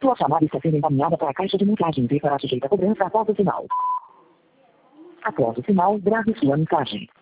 Sua chamada está sendo encaminhada para a caixa de mensagens e será sujeita a cobrança após o sinal. Após o sinal, grave sua mensagem.